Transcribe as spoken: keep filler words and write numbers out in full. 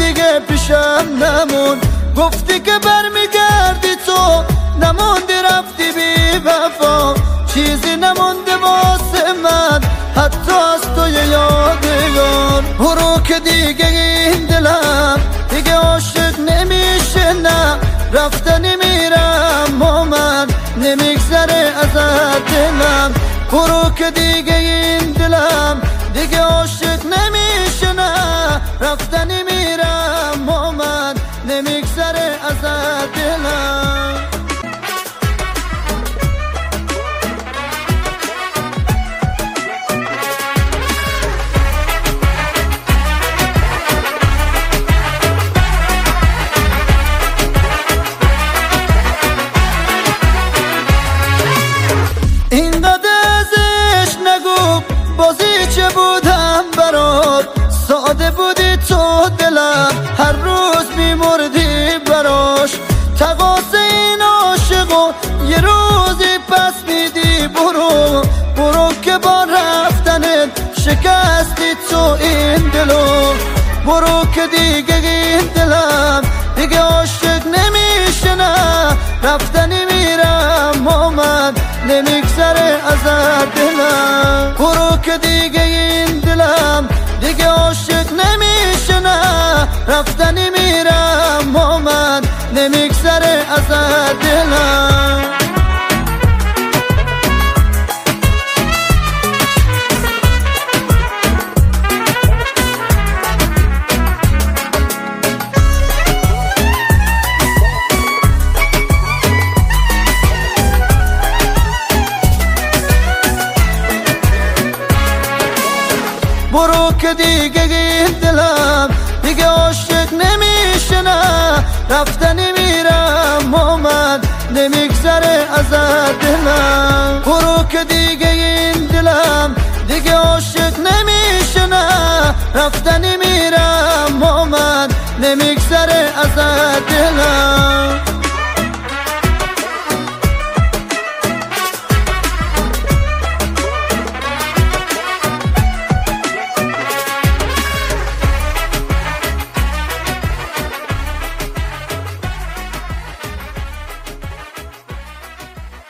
دیگه پیشم نمون، گفتی که برمیگردی تو نموندی رفتی بی وفا، چیزی نمونده واسه من حتی از توی یادگار. برو که دیگه این دلم دیگه عاشق نمیشه، نه رفتنی میرم و من نمیگذره ازت دلم. برو که دیگه این دلم دیگه عاشق نمیشه، نه رفتنی میرم و من نمیگذره ازت دلم. بازی چه بودم برات، ساده بودی تو دلم، هر روز میمردی براش. تقاضا این عاشقو یه روزی پس میدی، برو برو که با رفتنت شکستی تو این دلو. برو که دیگه این دلم دیگه عاشق نمیشه، نه رفتنی میرم و من نمیگذره ازت دلم. برو که دیگه این دلم دیگه عاشق نمیشه، نه رفتنی میرم و من نمیگذره ازت دلم. برو که دیگه این دلم دیگه عاشق نمیشه، نه رفتنی میرم و من نمیگذره ازت دلم. برو که دیگه این دلم دیگه عاشق نمیشه، نه رفتنی میرم